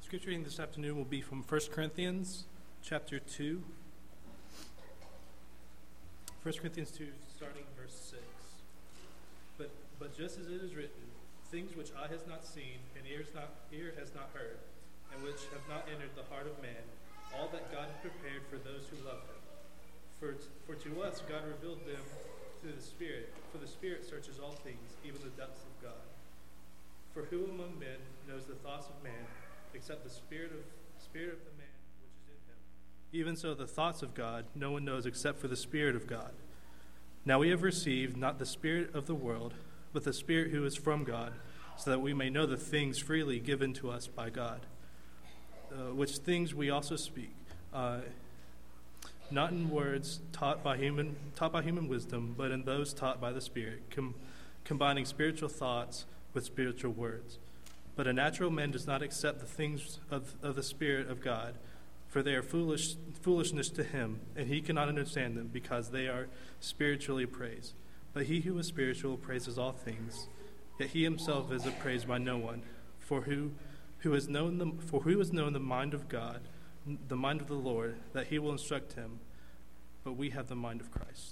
Scripture reading this afternoon will be from 1 Corinthians chapter 2. 1 Corinthians 2, starting verse 6. But just as it is written, things which eye has not seen and ear has not heard, and which have not entered the heart of man, all that God has prepared for those who love him. For to us God revealed them through the Spirit, for the Spirit searches all things, even the depths of God. For who among men knows the thoughts of man, except the spirit of the man which is in him? Even so, the thoughts of God no one knows except for the Spirit of God. Now we have received not the spirit of the world, but the Spirit who is from God, so that we may know the things freely given to us by God, which things we also speak, not in words taught by human wisdom, but in those taught by the Spirit, combining spiritual thoughts with spiritual words. But a natural man does not accept the things of the Spirit of God, for they are foolishness to him, and he cannot understand them, because they are spiritually appraised. But he who is spiritual appraises all things, yet he himself is appraised by no one. For who has known the mind of God, the mind of the Lord, that he will instruct him? But we have the mind of Christ.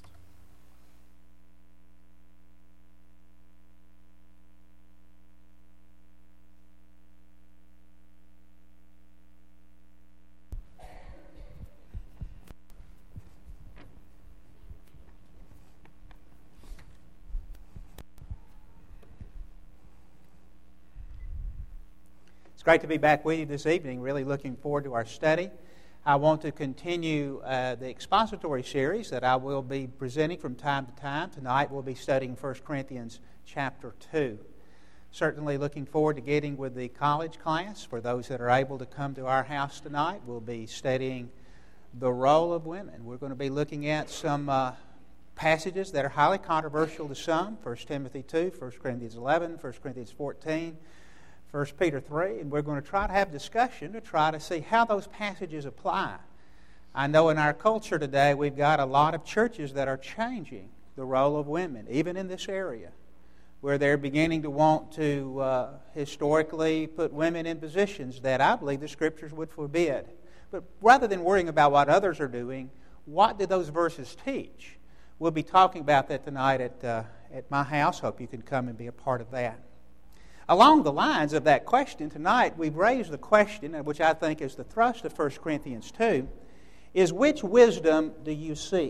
It's great to be back with you this evening. Really looking forward to our study. I want to continue the expository series that I will be presenting from time to time. Tonight we'll be studying 1 Corinthians chapter 2. Certainly looking forward to getting with the college class. For those that are able to come to our house tonight, we'll be studying the role of women. We're going to be looking at some passages that are highly controversial to some. 1 Timothy 2, 1 Corinthians 11, 1 Corinthians 14, 1 Peter 3, and we're going to try to have discussion to try to see how those passages apply. I know in our culture today we've got a lot of churches that are changing the role of women, even in this area, where they're beginning to want to historically put women in positions that I believe the Scriptures would forbid. But rather than worrying about what others are doing, what do those verses teach? We'll be talking about that tonight at my house. Hope you can come and be a part of that. Along the lines of that question tonight, we've raised the question, which I think is the thrust of 1 Corinthians 2, is which wisdom do you seek?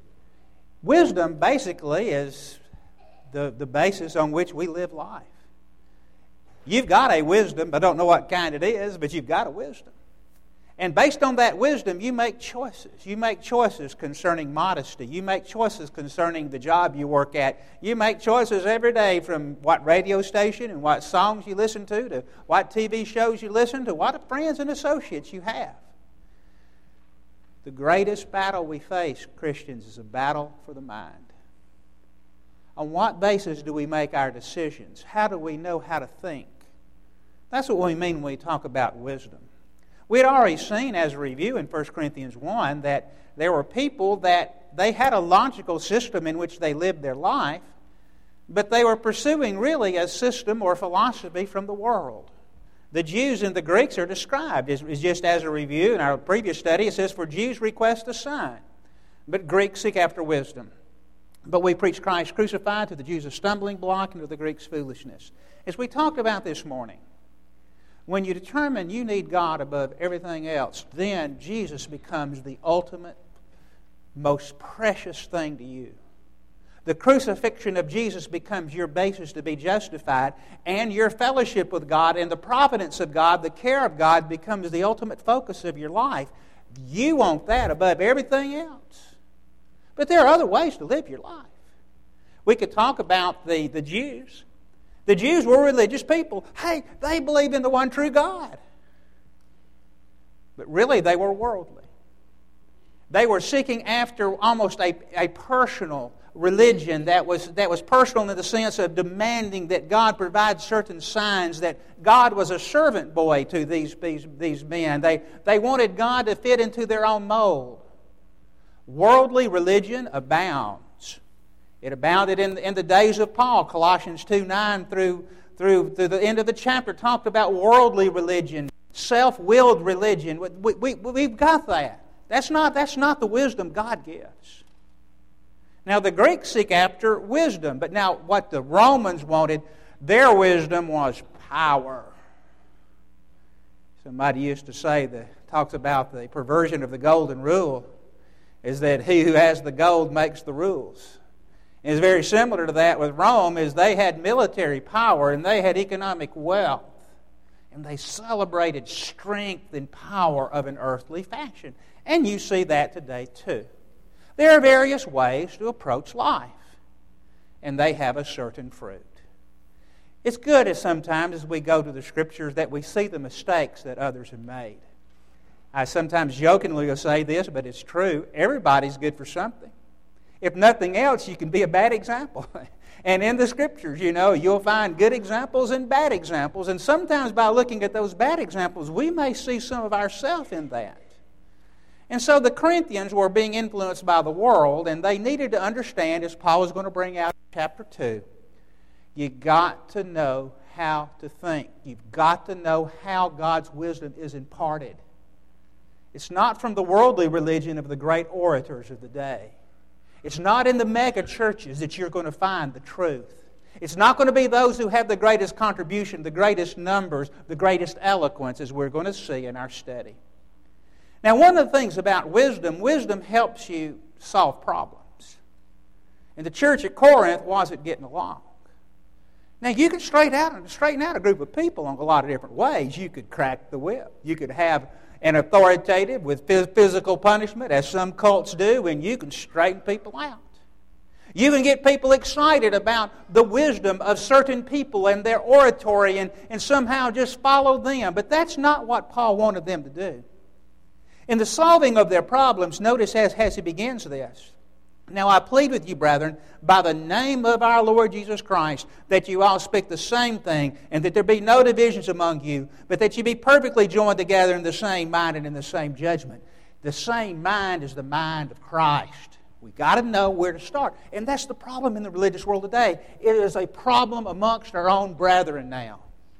Wisdom basically is the basis on which we live life. You've got a wisdom, I don't know what kind it is, but you've got a wisdom. And based on that wisdom, you make choices. You make choices concerning modesty. You make choices concerning the job you work at. You make choices every day, from what radio station and what songs you listen to what TV shows you listen to, what friends and associates you have. The greatest battle we face, Christians, is a battle for the mind. On what basis do we make our decisions? How do we know how to think? That's what we mean when we talk about wisdom. We had already seen as a review in 1 Corinthians 1 that there were people that they had a logical system in which they lived their life, but they were pursuing really a system or philosophy from the world. The Jews and the Greeks are described, as just as a review in our previous study. It says, for Jews request a sign, but Greeks seek after wisdom. But we preach Christ crucified, to the Jews a stumbling block, and to the Greeks foolishness. As we talked about this morning, when you determine you need God above everything else, then Jesus becomes the ultimate, most precious thing to you. The crucifixion of Jesus becomes your basis to be justified, and your fellowship with God and the providence of God, the care of God, becomes the ultimate focus of your life. You want that above everything else. But there are other ways to live your life. We could talk about the Jews. The Jews were religious people. Hey, they believed in the one true God. But really, they were worldly. They were seeking after almost a personal religion that was personal in the sense of demanding that God provide certain signs, that God was a servant boy to these men. They wanted God to fit into their own mold. Worldly religion abounds. It abounded in the days of Paul. Colossians 2:9 through the end of the chapter talked about worldly religion self-willed religion. We've got that. That's not the wisdom God gives. Now, the Greeks seek after wisdom, but now what the Romans wanted, their wisdom was power. Somebody used to say, talks about the perversion of the golden rule, is that he who has the gold makes the rules. And it's very similar to that with Rome, is they had military power and they had economic wealth. And they celebrated strength and power of an earthly fashion. And you see that today too. There are various ways to approach life, and they have a certain fruit. It's good as sometimes as we go to the Scriptures that we see the mistakes that others have made. I sometimes jokingly will say this, but it's true. Everybody's good for something. If nothing else, you can be a bad example. And in the Scriptures, you'll find good examples and bad examples. And sometimes by looking at those bad examples, we may see some of ourselves in that. And so the Corinthians were being influenced by the world, and they needed to understand, as Paul is going to bring out in chapter 2, you've got to know how to think. You've got to know how God's wisdom is imparted. It's not from the worldly religion of the great orators of the day. It's not in the mega churches that you're going to find the truth. It's not going to be those who have the greatest contribution, the greatest numbers, the greatest eloquence, as we're going to see in our study. Now, one of the things about wisdom helps you solve problems. And the church at Corinth wasn't getting along. Now, you can straighten out a group of people in a lot of different ways. You could crack the whip. You could have an authoritative with physical punishment, as some cults do, and you can straighten people out. You can get people excited about the wisdom of certain people and their oratory and somehow just follow them. But that's not what Paul wanted them to do. In the solving of their problems, notice as he begins this, now I plead with you, brethren, by the name of our Lord Jesus Christ, that you all speak the same thing, and that there be no divisions among you, but that you be perfectly joined together in the same mind and in the same judgment. The same mind is the mind of Christ. We've got to know where to start. And that's the problem in the religious world today. It is a problem amongst our own brethren now.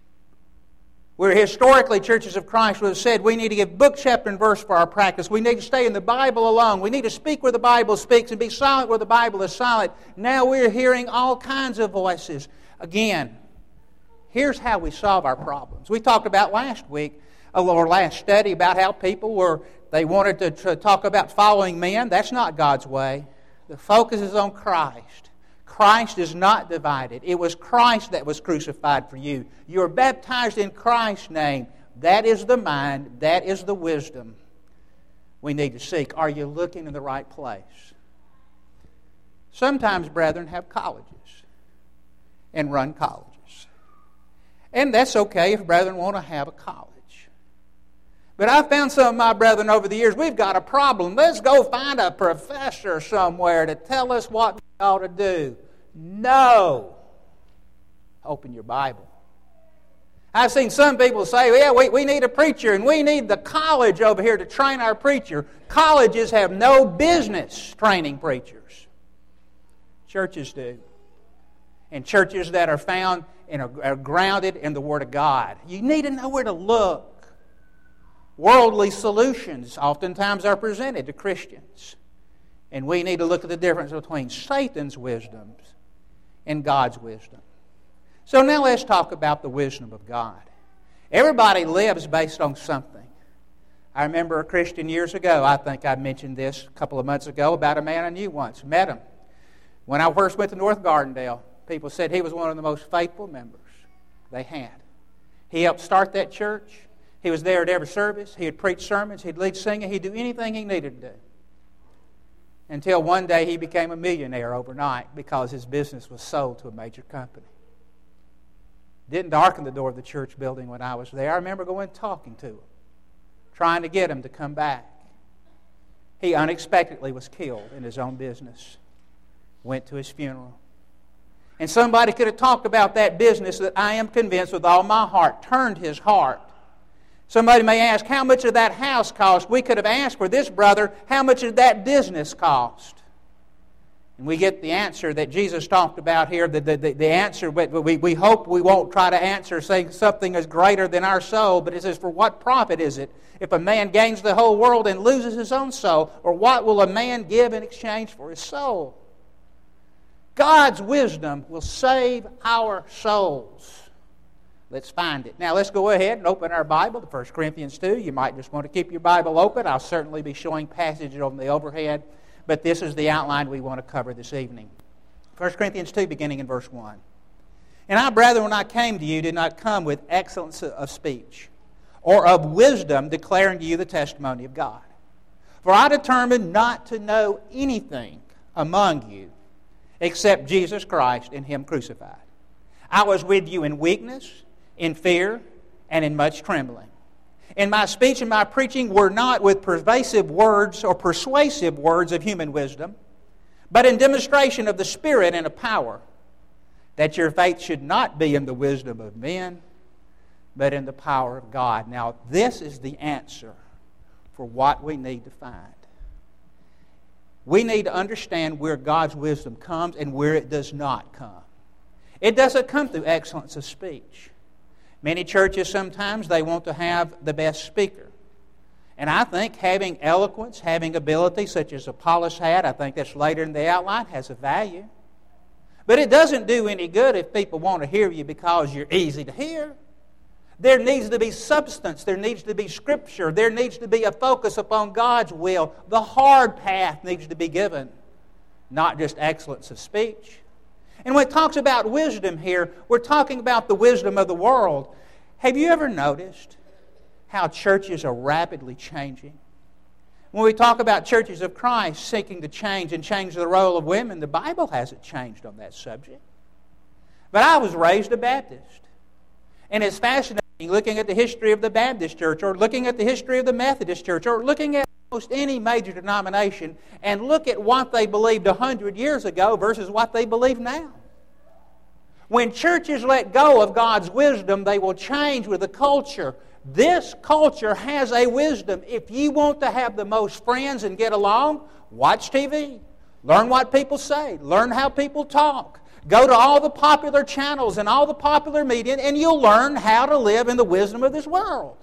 Where historically churches of Christ would have said we need to give book, chapter, and verse for our practice. We need to stay in the Bible alone. We need to speak where the Bible speaks and be silent where the Bible is silent. Now we're hearing all kinds of voices. Again, here's how we solve our problems. We talked about last week, or last study, about how people they wanted to talk about following men. That's not God's way. The focus is on Christ. Christ is not divided. It was Christ that was crucified for you. You are baptized in Christ's name. That is the mind. That is the wisdom we need to seek. Are you looking in the right place? Sometimes brethren have colleges and run colleges. And that's okay if brethren want to have a college. But I've found some of my brethren over the years, we've got a problem. Let's go find a professor somewhere to tell us what we ought to do. No. Open your Bible. I've seen some people say, yeah, we need a preacher and we need the college over here to train our preacher. Colleges have no business training preachers. Churches do. And churches that are found and are grounded in the Word of God. You need to know where to look. Worldly solutions oftentimes are presented to Christians. And we need to look at the difference between Satan's wisdoms and God's wisdom. So now let's talk about the wisdom of God. Everybody lives based on something. I remember a Christian years ago, I think I mentioned this a couple of months ago, about a man I knew once, met him. When I first went to North Gardendale, people said he was one of the most faithful members they had. He helped start that church. He was there at every service. He would preach sermons. He'd lead singing. He'd do anything he needed to do. Until one day he became a millionaire overnight because his business was sold to a major company. Didn't darken the door of the church building when I was there. I remember going and talking to him, trying to get him to come back. He unexpectedly was killed in his own business. Went to his funeral. And somebody could have talked about that business that I am convinced with all my heart turned his heart. Somebody may ask, how much did that house cost? We could have asked for this brother, how much did that business cost? And we get the answer that Jesus talked about here, the answer, but we hope we won't try to answer saying something is greater than our soul, but it says, for what profit is it if a man gains the whole world and loses his own soul? Or what will a man give in exchange for his soul? God's wisdom will save our souls. Let's find it. Now let's go ahead and open our Bible to 1 Corinthians 2. You might just want to keep your Bible open. I'll certainly be showing passages on the overhead, but this is the outline we want to cover this evening. 1 Corinthians 2, beginning in verse 1. And I, brethren, when I came to you, did not come with excellence of speech, or of wisdom declaring to you the testimony of God. For I determined not to know anything among you except Jesus Christ and Him crucified. I was with you in weakness, in fear, and in much trembling. And my speech and my preaching were not with persuasive words of human wisdom, but in demonstration of the Spirit and of power, that your faith should not be in the wisdom of men, but in the power of God. Now, this is the answer for what we need to find. We need to understand where God's wisdom comes and where it does not come. It doesn't come through excellence of speech. Many churches sometimes they want to have the best speaker. And I think having eloquence, having ability such as Apollos had, I think that's later in the outline, has a value. But it doesn't do any good if people want to hear you because you're easy to hear. There needs to be substance. There needs to be Scripture. There needs to be a focus upon God's will. The hard path needs to be given, not just excellence of speech. And when it talks about wisdom here, we're talking about the wisdom of the world. Have you ever noticed how churches are rapidly changing? When we talk about churches of Christ seeking to change and change the role of women, the Bible hasn't changed on that subject. But I was raised a Baptist. And it's fascinating looking at the history of the Baptist church or looking at the history of the Methodist church or looking at almost any major denomination and look at what they believed 100 years ago versus what they believe now. When churches let go of God's wisdom, they will change with the culture. This culture has a wisdom. If you want to have the most friends and get along, watch TV. Learn what people say. Learn how people talk. Go to all the popular channels and all the popular media, and you'll learn how to live in the wisdom of this world.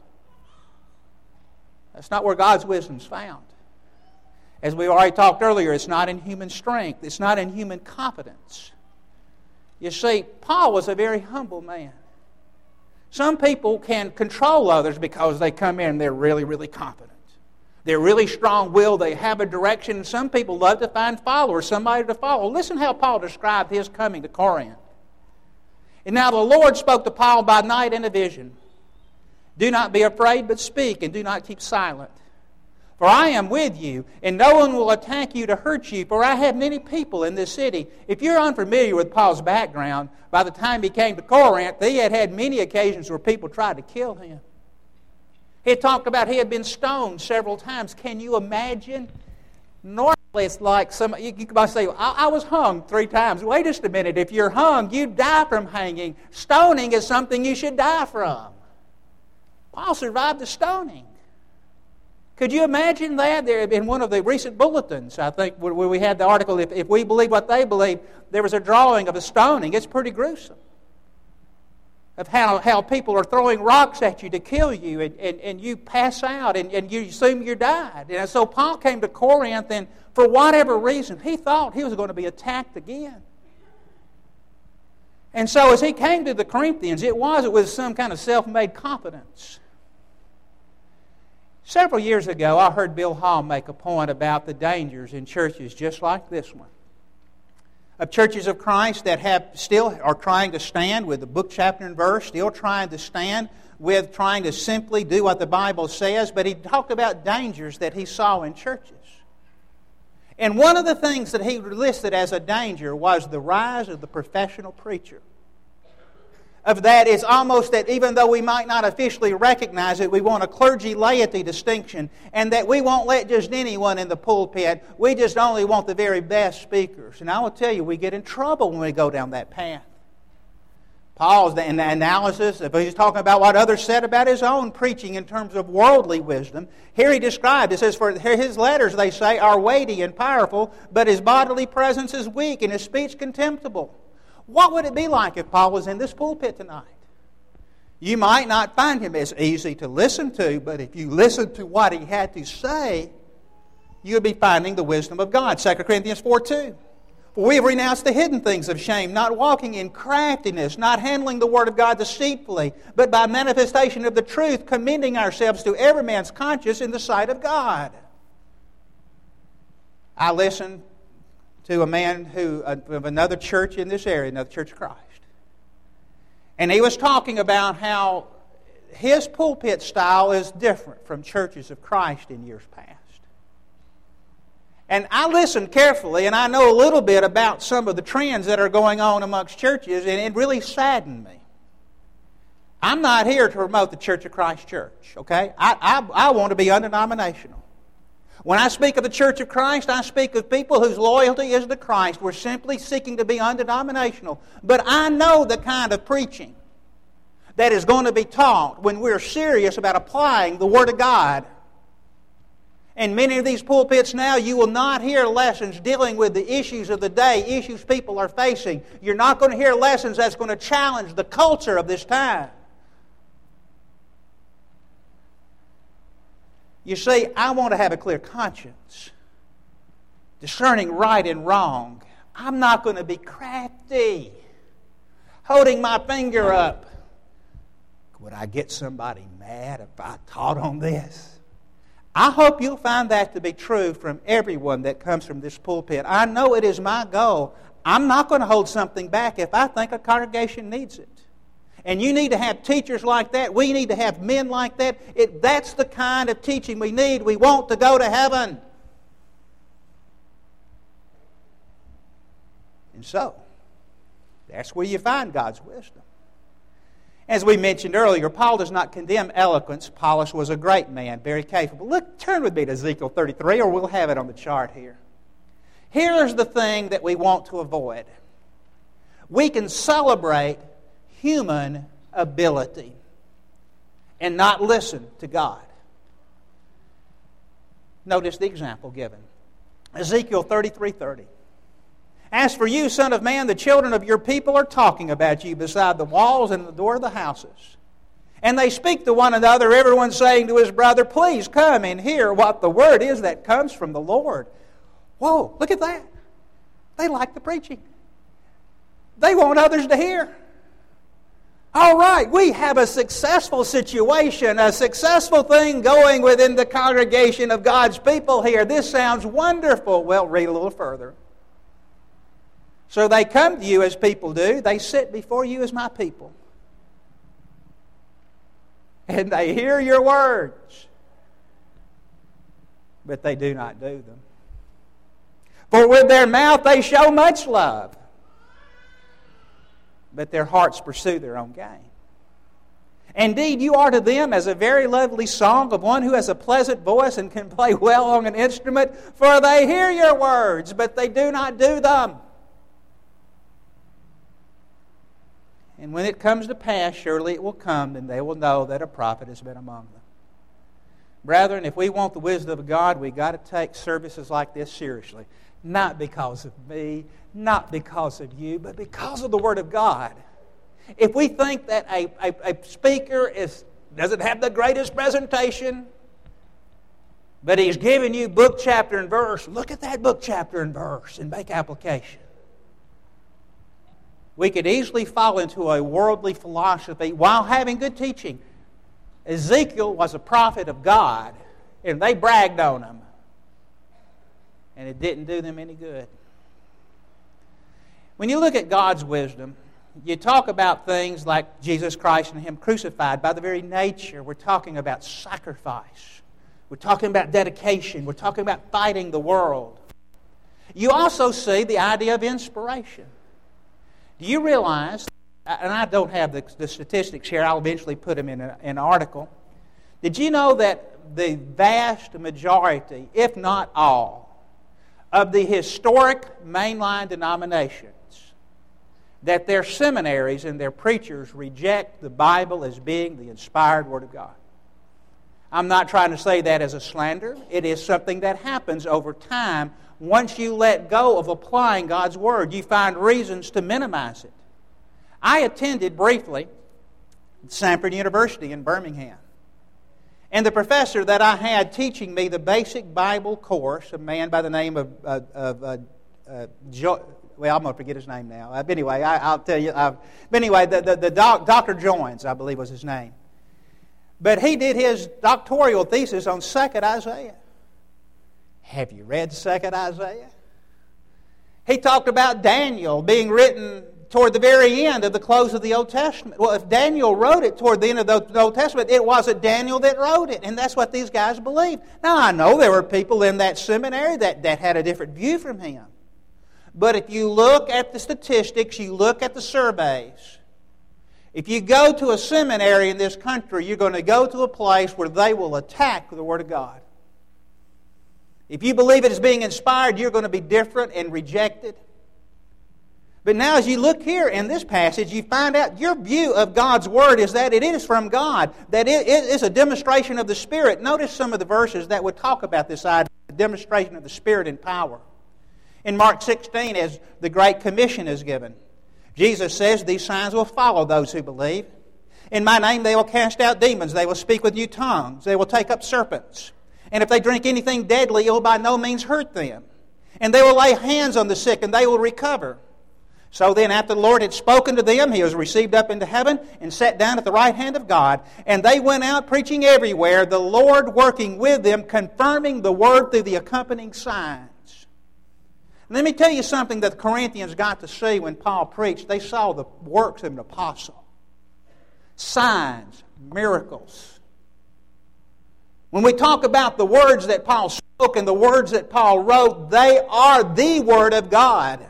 That's not where God's wisdom is found. As we already talked earlier, it's not in human strength. It's not in human competence. You see, Paul was a very humble man. Some people can control others because they come in and they're really, really competent. They're really strong-willed. They have a direction. And some people love to find followers, somebody to follow. Listen how Paul described his coming to Corinth. And now the Lord spoke to Paul by night in a vision. Do not be afraid, but speak, and do not keep silent. For I am with you, and no one will attack you to hurt you, for I have many people in this city. If you're unfamiliar with Paul's background, by the time he came to Corinth, he had had many occasions where people tried to kill him. He had talked about he had been stoned several times. Can you imagine? Normally it's like you might say, I was hung 3 times. Wait just a minute. If you're hung, you die from hanging. Stoning is something you should die from. Paul survived the stoning. Could you imagine that? There had been one of the recent bulletins, I think, where we had the article, if we believe what they believe, there was a drawing of a stoning. It's pretty gruesome. Of how people are throwing rocks at you to kill you, and you pass out, and you assume you died. And so Paul came to Corinth, and for whatever reason, he thought he was going to be attacked again. And so as he came to the Corinthians, it was with some kind of self-made confidence. Several years ago, I heard Bill Hall make a point about the dangers in churches just like this one. Of churches of Christ that still are trying to stand with the book, chapter, and verse, still trying to stand with trying to simply do what the Bible says, but he talked about dangers that he saw in churches. And one of the things that he listed as a danger was the rise of the professional preacher. Of that is almost that even though we might not officially recognize it, we want a clergy-laity distinction, and that we won't let just anyone in the pulpit. We just only want the very best speakers. And I will tell you, we get in trouble when we go down that path. Paul's analysis, if he's talking about what others said about his own preaching in terms of worldly wisdom, here he described, it says, for his letters, they say, are weighty and powerful, but his bodily presence is weak and his speech contemptible. What would it be like if Paul was in this pulpit tonight? You might not find him as easy to listen to, but if you listen to what he had to say, you would be finding the wisdom of God. 2 Corinthians 4:2. For we have renounced the hidden things of shame, not walking in craftiness, not handling the word of God deceitfully, but by manifestation of the truth, commending ourselves to every man's conscience in the sight of God. I listened to a man of another church in this area, another Church of Christ. And he was talking about how his pulpit style is different from churches of Christ in years past. And I listened carefully, and I know a little bit about some of the trends that are going on amongst churches, and it really saddened me. I'm not here to promote the Church of Christ Church, okay? I want to be undenominational. When I speak of the Church of Christ, I speak of people whose loyalty is to Christ. We're simply seeking to be undenominational. But I know the kind of preaching that is going to be taught when we're serious about applying the Word of God. In many of these pulpits now, you will not hear lessons dealing with the issues of the day, issues people are facing. You're not going to hear lessons that's going to challenge the culture of this time. You see, I want to have a clear conscience, discerning right and wrong. I'm not going to be crafty, holding my finger up. Would I get somebody mad if I taught on this? I hope you'll find that to be true from everyone that comes from this pulpit. I know it is my goal. I'm not going to hold something back if I think a congregation needs it. And you need to have teachers like that. We need to have men like that. That's the kind of teaching we need. We want to go to heaven. And so, that's where you find God's wisdom. As we mentioned earlier, Paul does not condemn eloquence. Apollos was a great man, very capable. Look, turn with me to Ezekiel 33, or we'll have it on the chart here. Here's the thing that we want to avoid. We can celebrate human ability and not listen to God. Notice the example given. Ezekiel 33:30. As for you, son of man, the children of your people are talking about you beside the walls and the door of the houses. And they speak to one another, everyone saying to his brother, please come and hear what the word is that comes from the Lord. Whoa, look at that. They like the preaching. They want others to hear. All right, we have a successful situation, a successful thing going within the congregation of God's people here. This sounds wonderful. Well, read a little further. So they come to you as people do. They sit before you as my people. And they hear your words. But they do not do them. For with their mouth they show much love. But their hearts pursue their own gain. Indeed, you are to them as a very lovely song of one who has a pleasant voice and can play well on an instrument. For they hear your words, but they do not do them. And when it comes to pass, surely it will come, and they will know that a prophet has been among them. Brethren, if we want the wisdom of God, we've got to take services like this seriously. Not because of me, not because of you, but because of the Word of God. If we think that a speaker doesn't have the greatest presentation, but he's giving you book, chapter, and verse, look at that book, chapter, and verse and make application. We could easily fall into a worldly philosophy while having good teaching. Ezekiel was a prophet of God, and they bragged on him. And it didn't do them any good. When you look at God's wisdom, you talk about things like Jesus Christ and Him crucified. By the very nature, we're talking about sacrifice. We're talking about dedication. We're talking about fighting the world. You also see the idea of inspiration. Do you realize, and I don't have the statistics here, I'll eventually put them in an article. Did you know that the vast majority, if not all, of the historic mainline denominations that their seminaries and their preachers reject the Bible as being the inspired Word of God. I'm not trying to say that as a slander. It is something that happens over time. Once you let go of applying God's Word, you find reasons to minimize it. I attended briefly Samford University in Birmingham. And the professor that I had teaching me the basic Bible course, a man by the name of I'm going to forget his name now. I'll tell you. Dr. Joins, I believe was his name. But he did his doctoral thesis on 2nd Isaiah. Have you read 2nd Isaiah? He talked about Daniel being written toward the very end of the close of the Old Testament. Well, if Daniel wrote it toward the end of the Old Testament, it wasn't Daniel that wrote it. And that's what these guys believed. Now, I know there were people in that seminary that had a different view from him. But if you look at the statistics, you look at the surveys, if you go to a seminary in this country, you're going to go to a place where they will attack the Word of God. If you believe it is being inspired, you're going to be different and rejected. But now as you look here in this passage, you find out your view of God's Word is that it is from God, that it is a demonstration of the Spirit. Notice some of the verses that would talk about this idea, the demonstration of the Spirit in power. In Mark 16, as the Great Commission is given, Jesus says, "These signs will follow those who believe. In my name they will cast out demons. They will speak with new tongues. They will take up serpents. And if they drink anything deadly, it will by no means hurt them. And they will lay hands on the sick, and they will recover." So then, after the Lord had spoken to them, He was received up into heaven and sat down at the right hand of God. And they went out preaching everywhere, the Lord working with them, confirming the word through the accompanying signs. Let me tell you something that the Corinthians got to see when Paul preached. They saw the works of an apostle. Signs, miracles. When we talk about the words that Paul spoke and the words that Paul wrote, they are the Word of God.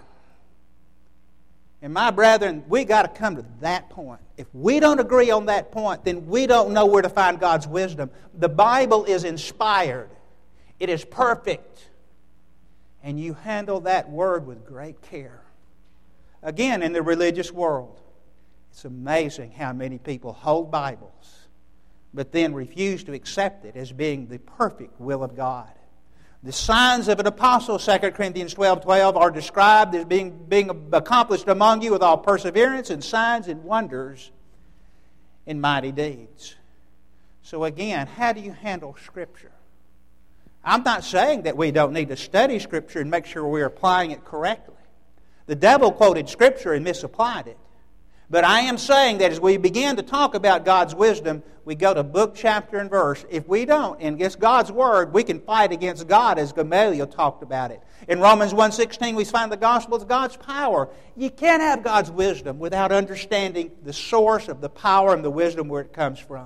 And my brethren, we got to come to that point. If we don't agree on that point, then we don't know where to find God's wisdom. The Bible is inspired. It is perfect. And you handle that word with great care. Again, in the religious world, it's amazing how many people hold Bibles, but then refuse to accept it as being the perfect will of God. The signs of an apostle, 2 Corinthians 12:12, are described as being accomplished among you with all perseverance and signs and wonders and mighty deeds. So again, how do you handle Scripture? I'm not saying that we don't need to study Scripture and make sure we're applying it correctly. The devil quoted Scripture and misapplied it. But I am saying that as we begin to talk about God's wisdom, we go to book, chapter, and verse. If we don't, and it's God's Word, we can fight against God, as Gamaliel talked about it. In Romans 1:16, we find the gospel is God's power. You can't have God's wisdom without understanding the source of the power and the wisdom where it comes from.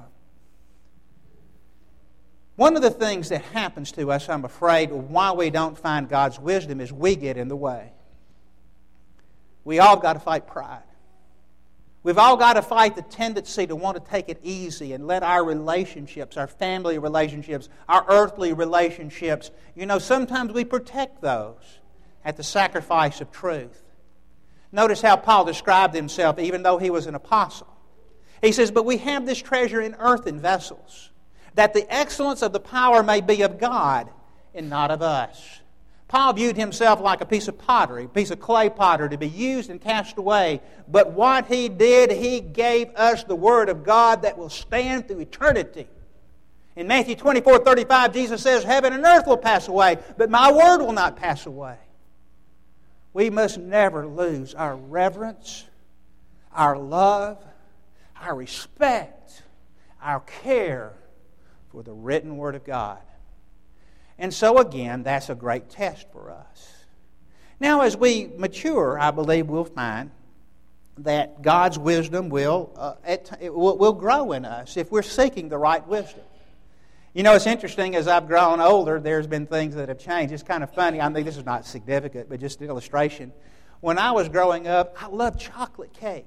One of the things that happens to us, I'm afraid, why we don't find God's wisdom is we get in the way. We all got to fight pride. We've all got to fight the tendency to want to take it easy and let our relationships, our family relationships, our earthly relationships, sometimes we protect those at the sacrifice of truth. Notice how Paul described himself even though he was an apostle. He says, "But we have this treasure in earthen vessels, that the excellence of the power may be of God and not of us." Paul viewed himself like a piece of pottery, a piece of clay pottery to be used and cast away. But what he did, he gave us the Word of God that will stand through eternity. In Matthew 24:35, Jesus says, "Heaven and earth will pass away, but my Word will not pass away." We must never lose our reverence, our love, our respect, our care for the written Word of God. And so again, that's a great test for us. Now as we mature, I believe we'll find that God's wisdom will grow in us if we're seeking the right wisdom. It's interesting, as I've grown older, there's been things that have changed. It's kind of funny. I mean, this is not significant, but just an illustration. When I was growing up, I loved chocolate cake.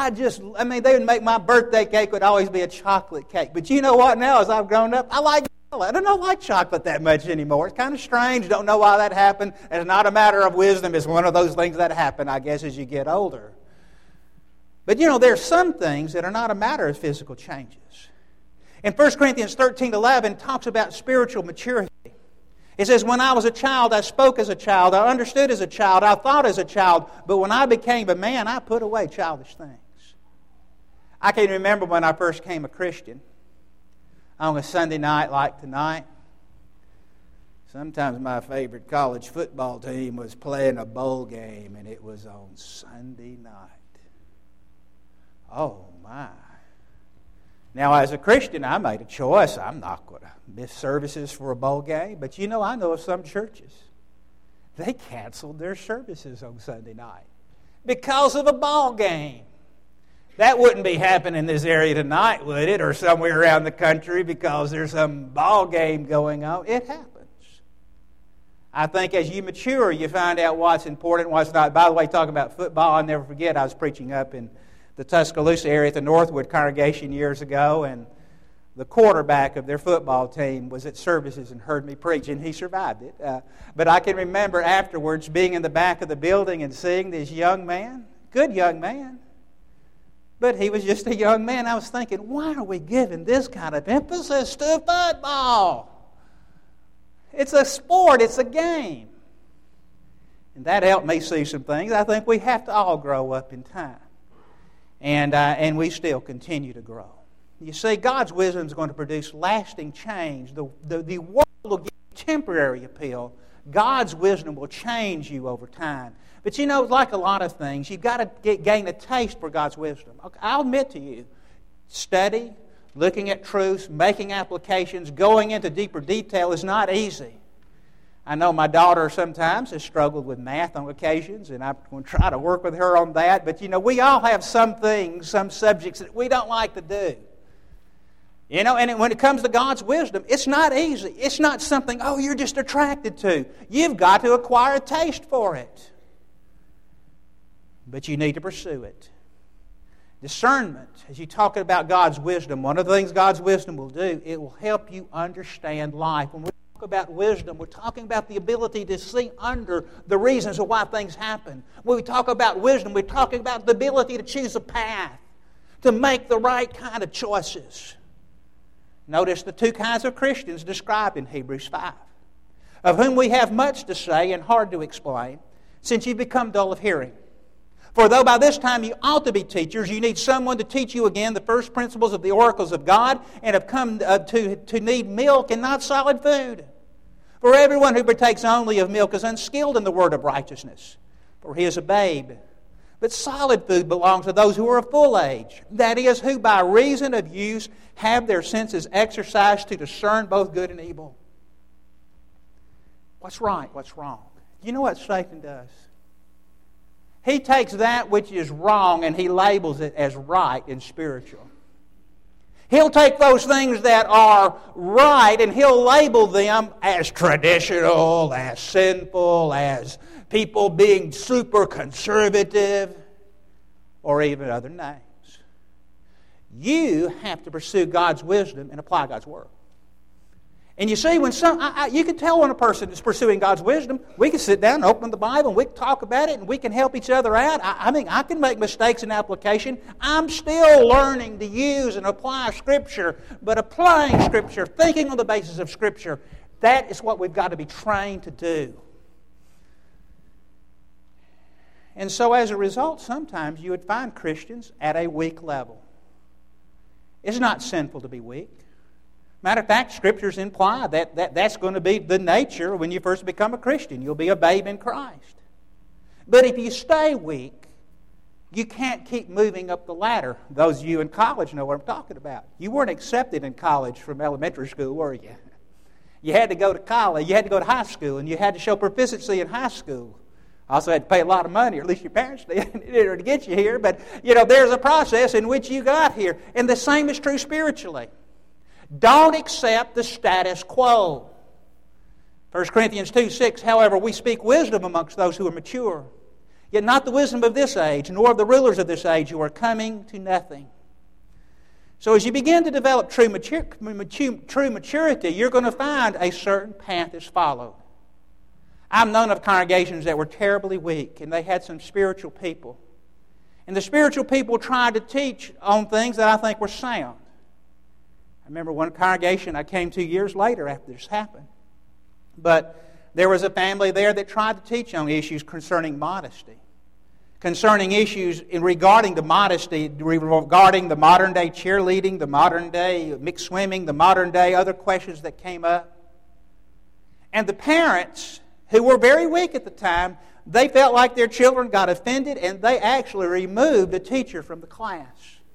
They would make my birthday cake would always be a chocolate cake. But you know what? Now, as I've grown up, I like I don't like chocolate that much anymore. It's kind of strange. Don't know why that happened. It's not a matter of wisdom. It's one of those things that happen, I guess, as you get older. But, there are some things that are not a matter of physical changes. In 1 Corinthians 13:11, it talks about spiritual maturity. It says, when I was a child, I spoke as a child, I understood as a child, I thought as a child, but when I became a man, I put away childish things. I can remember when I first became a Christian, on a Sunday night like tonight. Sometimes my favorite college football team was playing a bowl game, and it was on Sunday night. Oh, my. Now, as a Christian, I made a choice. I'm not going to miss services for a bowl game. But I know of some churches. They canceled their services on Sunday night because of a ball game. That wouldn't be happening in this area tonight, would it? Or somewhere around the country because there's some ball game going on. It happens. I think as you mature, you find out what's important, what's not. By the way, talking about football, I'll never forget, I was preaching up in the Tuscaloosa area at the Northwood congregation years ago, and the quarterback of their football team was at services and heard me preach, and he survived it. But I can remember afterwards being in the back of the building and seeing this young man, good young man, but he was just a young man. I was thinking, why are we giving this kind of emphasis to football? It's a sport. It's a game. And that helped me see some things. I think we have to all grow up in time. And we still continue to grow. You see, God's wisdom is going to produce lasting change. The world will give you temporary appeal. God's wisdom will change you over time. But like a lot of things, you've got to gain a taste for God's wisdom. I'll admit to you, study, looking at truths, making applications, going into deeper detail is not easy. I know my daughter sometimes has struggled with math on occasions, and I'm going to try to work with her on that. But, we all have some things, some subjects that we don't like to do. And when it comes to God's wisdom, it's not easy. It's not something, you're just attracted to. You've got to acquire a taste for it. But you need to pursue it. Discernment, as you talk about God's wisdom, one of the things God's wisdom will do, it will help you understand life. When we talk about wisdom, we're talking about the ability to see under the reasons of why things happen. When we talk about wisdom, we're talking about the ability to choose a path, to make the right kind of choices. Notice the two kinds of Christians described in Hebrews 5, of whom we have much to say and hard to explain, since you've become dull of hearing. For though by this time you ought to be teachers, you need someone to teach you again the first principles of the oracles of God, and have come to need milk and not solid food. For everyone who partakes only of milk is unskilled in the word of righteousness, for he is a babe. But solid food belongs to those who are of full age, that is, who by reason of use have their senses exercised to discern both good and evil. What's right? What's wrong? You know what Satan does? He takes that which is wrong and he labels it as right and spiritual. He'll take those things that are right and he'll label them as traditional, as sinful, as people being super conservative, or even other names. You have to pursue God's wisdom and apply God's Word. And you see, when you can tell when a person is pursuing God's wisdom. We can sit down and open the Bible and we can talk about it and we can help each other out. I mean, I can make mistakes in application. I'm still learning to use and apply Scripture, but applying Scripture, thinking on the basis of Scripture, that is what we've got to be trained to do. And so as a result, sometimes you would find Christians at a weak level. It's not sinful to be weak. Matter of fact, Scriptures imply that's going to be the nature when you first become a Christian. You'll be a babe in Christ. But if you stay weak, you can't keep moving up the ladder. Those of you in college know what I'm talking about. You weren't accepted in college from elementary school, were you? You had to go to college, you had to go to high school, and you had to show proficiency in high school. Also had to pay a lot of money, or at least your parents did, in order to get you here. But, there's a process in which you got here. And the same is true spiritually. Don't accept the status quo. 1 Corinthians 2:6, however, we speak wisdom amongst those who are mature, yet not the wisdom of this age, nor of the rulers of this age who are coming to nothing. So as you begin to develop true maturity, you're going to find a certain path is followed. I've known of congregations that were terribly weak, and they had some spiritual people. And the spiritual people tried to teach on things that I think were sound. I remember one congregation I came to years later after this happened. But there was a family there that tried to teach on issues concerning modesty, concerning issues regarding the modesty, regarding the modern-day cheerleading, the modern-day mixed swimming, the modern-day other questions that came up. And the parents, who were very weak at the time, they felt like their children got offended, and they actually removed a teacher from the class.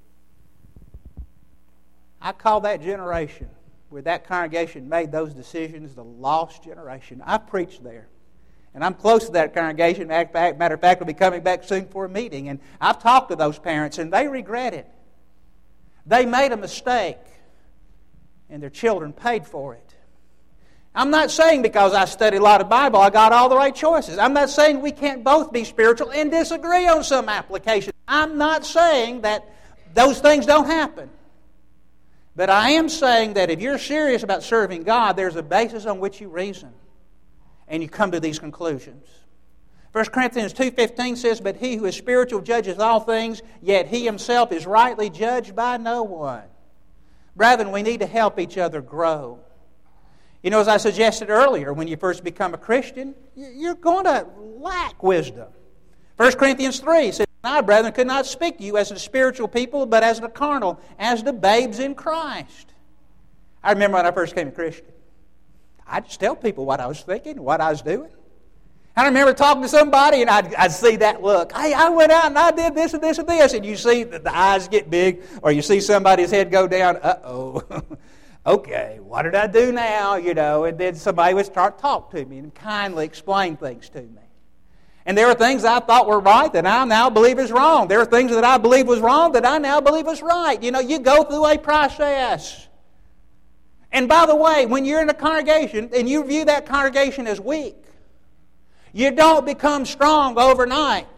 I call that generation, where that congregation made those decisions, the lost generation. I preached there. And I'm close to that congregation. Matter of fact, I'll be coming back soon for a meeting. And I've talked to those parents, and they regret it. They made a mistake, and their children paid for it. I'm not saying because I studied a lot of Bible, I got all the right choices. I'm not saying we can't both be spiritual and disagree on some applications. I'm not saying that those things don't happen. But I am saying that if you're serious about serving God, there's a basis on which you reason. And you come to these conclusions. 1 Corinthians 2:15 says, "But he who is spiritual judges all things, yet he himself is rightly judged by no one." Brethren, we need to help each other grow. You know, as I suggested earlier, when you first become a Christian, you're going to lack wisdom. 1 Corinthians 3 says, "I, brethren, could not speak to you as the spiritual people, but as the carnal, as the babes in Christ." I remember when I first became a Christian. I'd just tell people what I was thinking, what I was doing. I remember talking to somebody, and I'd see that look. Hey, I went out and I did this and this and this. And you see the eyes get big, or you see somebody's head go down. Uh-oh. Okay, what did I do now? You know, and then somebody would start talking to me and kindly explain things to me. And there are things I thought were right that I now believe is wrong. There are things that I believe was wrong that I now believe is right. You know, you go through a process. And by the way, when you're in a congregation and you view that congregation as weak, you don't become strong overnight.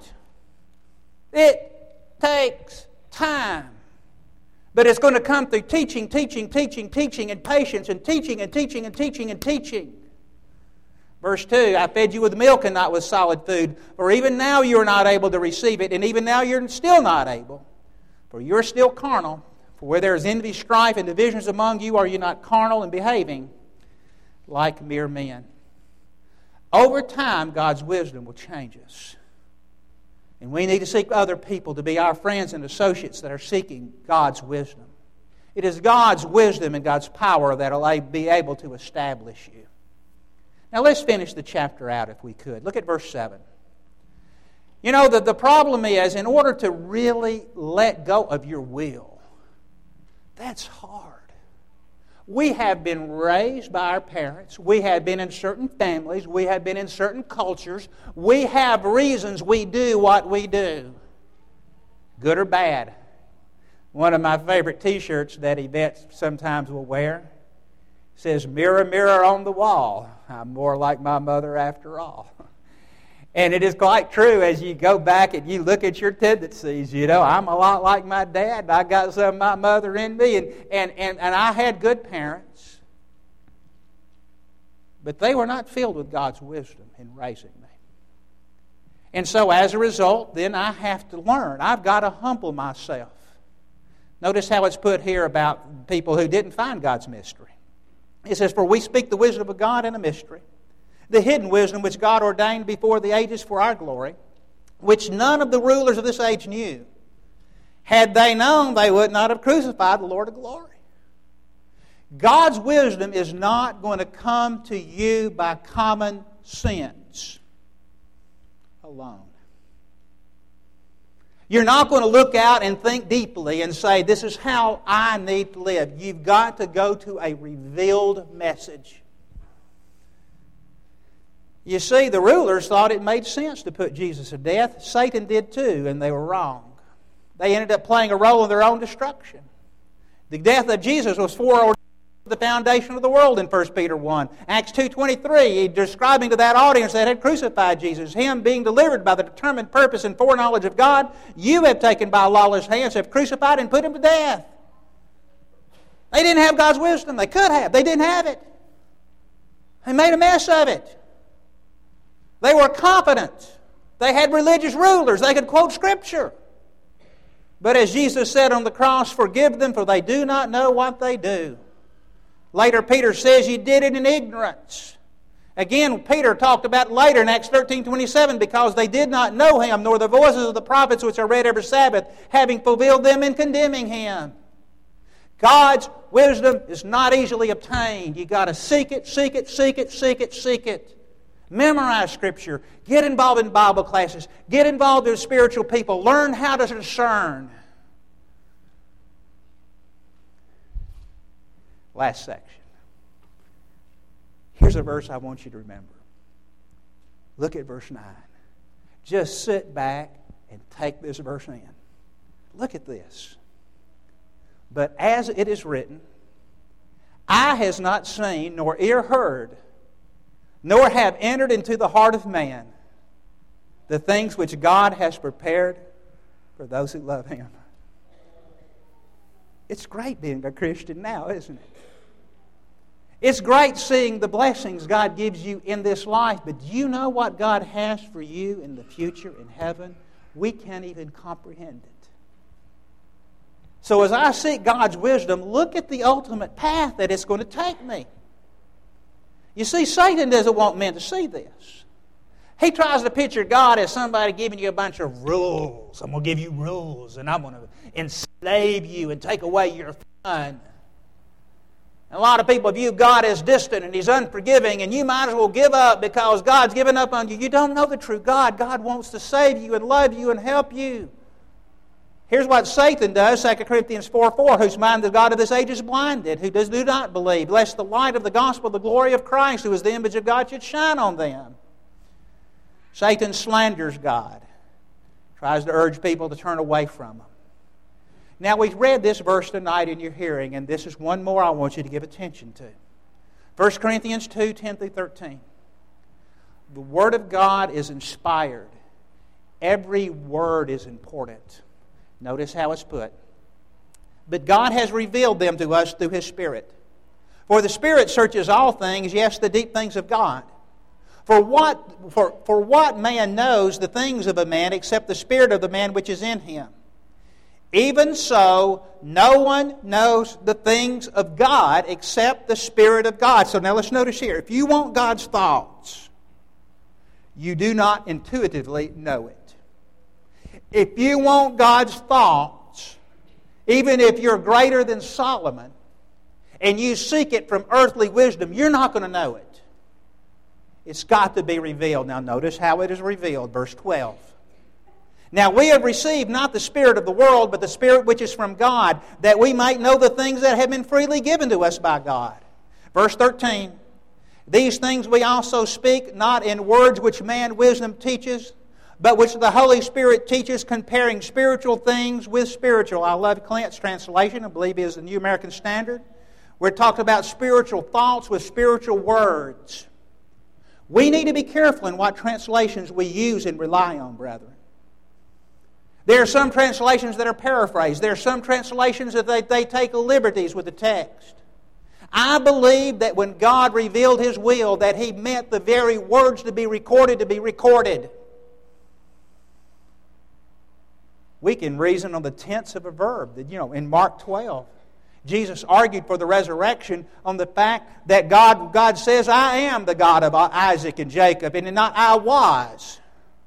It takes time. But it's going to come through teaching, and patience, and teaching. Verse 2, "I fed you with milk and not with solid food, for even now you are not able to receive it, and even now you're still not able, for you're still carnal. For where there is envy, strife, and divisions among you, are you not carnal and behaving like mere men?" Over time, God's wisdom will change us. And we need to seek other people to be our friends and associates that are seeking God's wisdom. It is God's wisdom and God's power that will be able to establish you. Now let's finish the chapter out if we could. Look at verse 7. You know, the problem is, in order to really let go of your will, that's hard. We have been raised by our parents. We have been in certain families. We have been in certain cultures. We have reasons we do what we do, good or bad. One of my favorite T-shirts that Yvette sometimes will wear says, "Mirror, mirror on the wall, I'm more like my mother after all." And it is quite true as you go back and you look at your tendencies. You know, I'm a lot like my dad, and I got some of my mother in me, and I had good parents. But they were not filled with God's wisdom in raising me. And so as a result, then I have to learn. I've got to humble myself. Notice how it's put here about people who didn't find God's mystery. It says, "For we speak the wisdom of God in a mystery, the hidden wisdom which God ordained before the ages for our glory, which none of the rulers of this age knew. Had they known, they would not have crucified the Lord of glory." God's wisdom is not going to come to you by common sense alone. You're not going to look out and think deeply and say, "This is how I need to live." You've got to go to a revealed message. You see, the rulers thought it made sense to put Jesus to death. Satan did too, and they were wrong. They ended up playing a role in their own destruction. The death of Jesus was foreordained the foundation of the world in 1 Peter 1. Acts 2:23, describing to that audience that had crucified Jesus, "Him being delivered by the determined purpose and foreknowledge of God, you have taken by lawless hands, have crucified and put him to death." They didn't have God's wisdom. They could have. They didn't have it. They made a mess of it. They were competent. They had religious rulers. They could quote Scripture. But as Jesus said on the cross, forgive them, for they do not know what they do. Later, Peter says, you did it in ignorance. Again, Peter talked about later in Acts 13:27, because they did not know Him, nor the voices of the prophets which are read every Sabbath, having fulfilled them in condemning Him. God's wisdom is not easily obtained. You've got to seek it, seek it, seek it, seek it, seek it. Memorize Scripture. Get involved in Bible classes. Get involved with spiritual people. Learn how to discern. Last section. Here's a verse I want you to remember. Look at verse 9. Just sit back and take this verse in. Look at this. But as it is written, eye has not seen, nor ear heard, nor have entered into the heart of man the things which God has prepared for those who love Him. It's great being a Christian now, isn't it? It's great seeing the blessings God gives you in this life, but do you know what God has for you in the future in heaven? We can't even comprehend it. So as I seek God's wisdom, look at the ultimate path that it's going to take me. You see, Satan doesn't want men to see this. He tries to picture God as somebody giving you a bunch of rules. I'm going to give you rules, and I'm going to enslave you and take away your fun. A lot of people view God as distant and He's unforgiving, and you might as well give up because God's given up on you. You don't know the true God. God wants to save you and love you and help you. Here's what Satan does, 2 Corinthians 4:4, whose mind the God of this age is blinded, who do not believe, lest the light of the gospel, the glory of Christ, who is the image of God, should shine on them. Satan slanders God, tries to urge people to turn away from Him. Now, we've read this verse tonight in your hearing, and this is one more I want you to give attention to. 1 Corinthians 2:10-13. The Word of God is inspired. Every word is important. Notice how it's put. But God has revealed them to us through His Spirit. For the Spirit searches all things, yes, the deep things of God. For what man knows the things of a man except the spirit of the man which is in him? Even so, no one knows the things of God except the Spirit of God. So now let's notice here. If you want God's thoughts, you do not intuitively know it. If you want God's thoughts, even if you're greater than Solomon, and you seek it from earthly wisdom, you're not going to know it. It's got to be revealed. Now notice how it is revealed. Verse 12. Now we have received not the spirit of the world, but the Spirit which is from God, that we might know the things that have been freely given to us by God. Verse 13. These things we also speak, not in words which man wisdom teaches, but which the Holy Spirit teaches, comparing spiritual things with spiritual. I love Clint's translation. I believe it is the New American Standard. We're talking about spiritual thoughts with spiritual words. We need to be careful in what translations we use and rely on, brethren. There are some translations that are paraphrased. There are some translations that they take liberties with the text. I believe that when God revealed His will, that He meant the very words to be recorded to be recorded. We can reason on the tense of a verb. In Mark 12, Jesus argued for the resurrection on the fact that God says, I am the God of Isaac and Jacob, and not I was.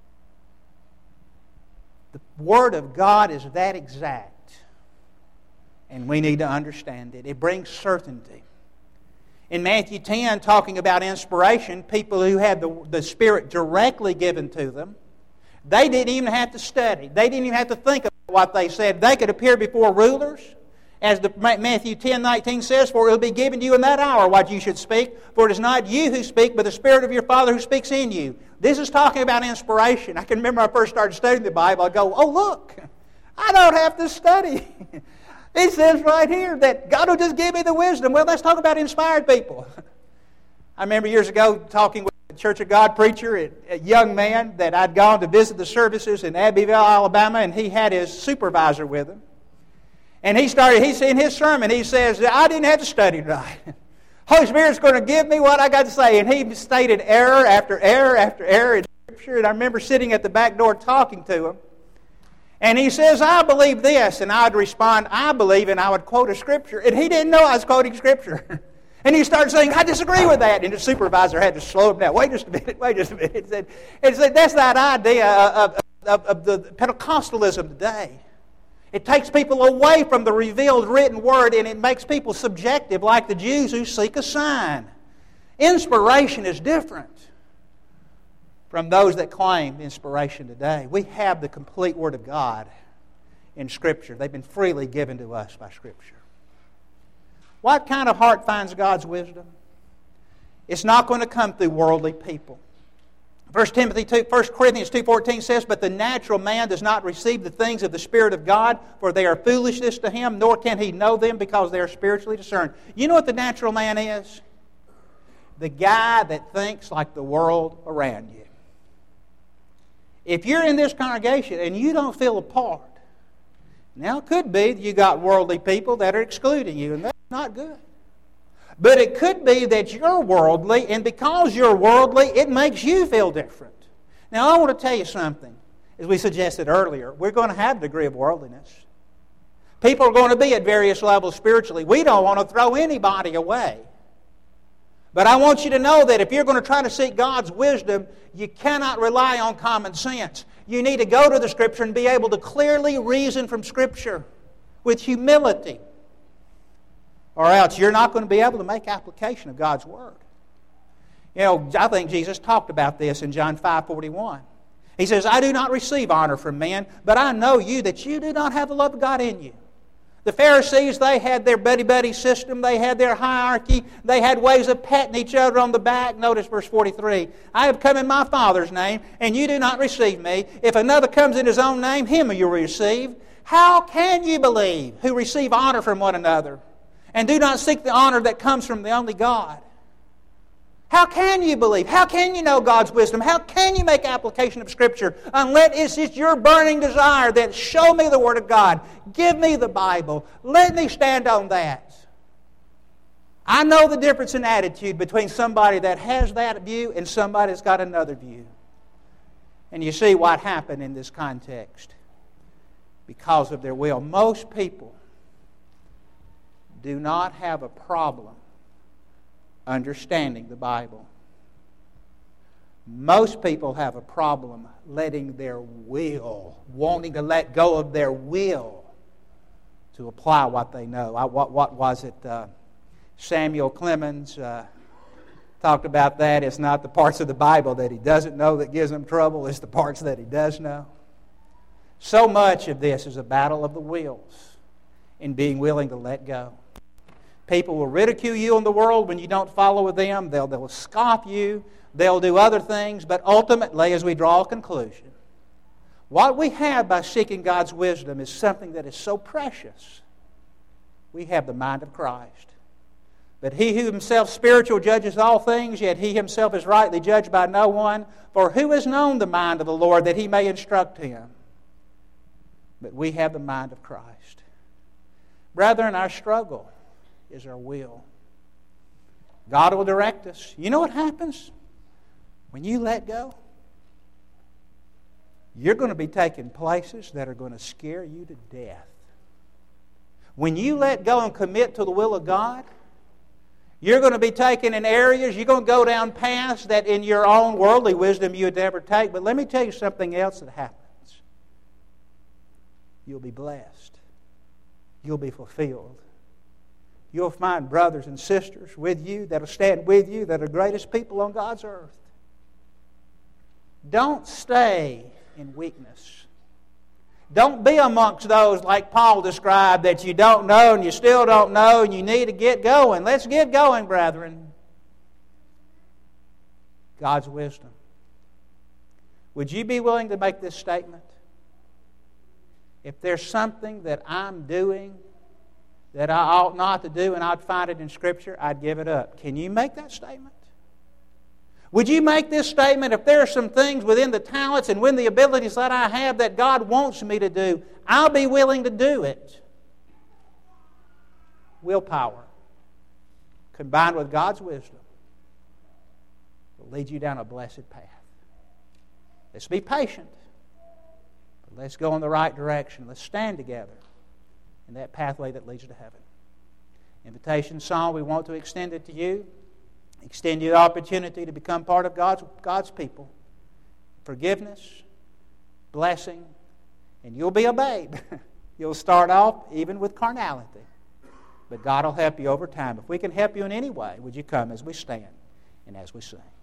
The Word of God is that exact, and we need to understand it. It brings certainty. In Matthew 10, talking about inspiration, people who had the Spirit directly given to them, they didn't even have to study. They didn't even have to think about what they said. They could appear before rulers, as Matthew 10:19 says, for it will be given to you in that hour what you should speak, for it is not you who speak, but the Spirit of your Father who speaks in you. This is talking about inspiration. I can remember when I first started studying the Bible, I'd go, oh look, I don't have to study. It says right here that God will just give me the wisdom. Well, let's talk about inspired people. I remember years ago talking with a Church of God preacher, a young man that I'd gone to visit the services in Abbeville, Alabama, and he had his supervisor with him. And he's in his sermon, he says, I didn't have to study tonight. Holy Spirit's going to give me what I got to say. And he stated error after error after error in Scripture. And I remember sitting at the back door talking to him. And he says, I believe this. And I would respond, I believe, and I would quote a Scripture. And he didn't know I was quoting Scripture. And he started saying, I disagree with that. And the supervisor had to slow him down. Wait just a minute. He said, that's that idea of the Pentecostalism today. It takes people away from the revealed written word, and it makes people subjective like the Jews who seek a sign. Inspiration is different from those that claim inspiration today. We have the complete Word of God in Scripture. They've been freely given to us by Scripture. What kind of heart finds God's wisdom? It's not going to come through worldly people. 1 Corinthians 2:14 says, But the natural man does not receive the things of the Spirit of God, for they are foolishness to him, nor can he know them because they are spiritually discerned. You know what the natural man is? The guy that thinks like the world around you. If you're in this congregation and you don't feel a part, now it could be that you got worldly people that are excluding you, and that's not good. But it could be that you're worldly, and because you're worldly, it makes you feel different. Now, I want to tell you something. As we suggested earlier, we're going to have a degree of worldliness. People are going to be at various levels spiritually. We don't want to throw anybody away. But I want you to know that if you're going to try to seek God's wisdom, you cannot rely on common sense. You need to go to the Scripture and be able to clearly reason from Scripture with humility. Or else you're not going to be able to make application of God's Word. You know, I think Jesus talked about this in John 5:41. He says, I do not receive honor from men, but I know you that you do not have the love of God in you. The Pharisees, they had their buddy-buddy system. They had their hierarchy. They had ways of patting each other on the back. Notice verse 43. I have come in my Father's name, and you do not receive me. If another comes in his own name, him you will receive. How can you believe who receive honor from one another, and do not seek the honor that comes from the only God? How can you believe? How can you know God's wisdom? How can you make application of Scripture unless it's your burning desire that show me the Word of God, give me the Bible, let me stand on that? I know the difference in attitude between somebody that has that view and somebody that's got another view. And you see what happened in this context because of their will. Most people do not have a problem understanding the Bible. Most people have a problem letting their will, wanting to let go of their will to apply what they know. What was it? Samuel Clemens talked about that. It's not the parts of the Bible that he doesn't know that gives him trouble. It's the parts that he does know. So much of this is a battle of the wills in being willing to let go. People will ridicule you in the world when you don't follow with them. They'll scoff you. They'll do other things. But ultimately, as we draw a conclusion, what we have by seeking God's wisdom is something that is so precious. We have the mind of Christ. But he who himself spiritual judges all things, yet he himself is rightly judged by no one. For who has known the mind of the Lord that he may instruct him? But we have the mind of Christ. Brethren, our struggle is our will. God will direct us. You know what happens when you let go? You're going to be taken places that are going to scare you to death. When you let go and commit to the will of God, you're going to be taken in areas, you're going to go down paths that in your own worldly wisdom you would never take. But let me tell you something else that happens. You'll be blessed. You'll be fulfilled. You'll find brothers and sisters with you that will stand with you that are the greatest people on God's earth. Don't stay in weakness. Don't be amongst those like Paul described that you don't know and you still don't know and you need to get going. Let's get going, brethren. God's wisdom. Would you be willing to make this statement? If there's something that I'm doing that I ought not to do and I'd find it in Scripture, I'd give it up. Can you make that statement? Would you make this statement, if there are some things within the talents and within the abilities that I have that God wants me to do, I'll be willing to do it. willpower, combined with God's wisdom, will lead you down a blessed path. Let's be patient. But let's go in the right direction. Let's stand together in that pathway that leads to heaven. Invitation song, we want to extend it to you. Extend you the opportunity to become part of God's people. Forgiveness, blessing, and you'll be a babe. You'll start off even with carnality. But God will help you over time. If we can help you in any way, would you come as we stand and as we sing?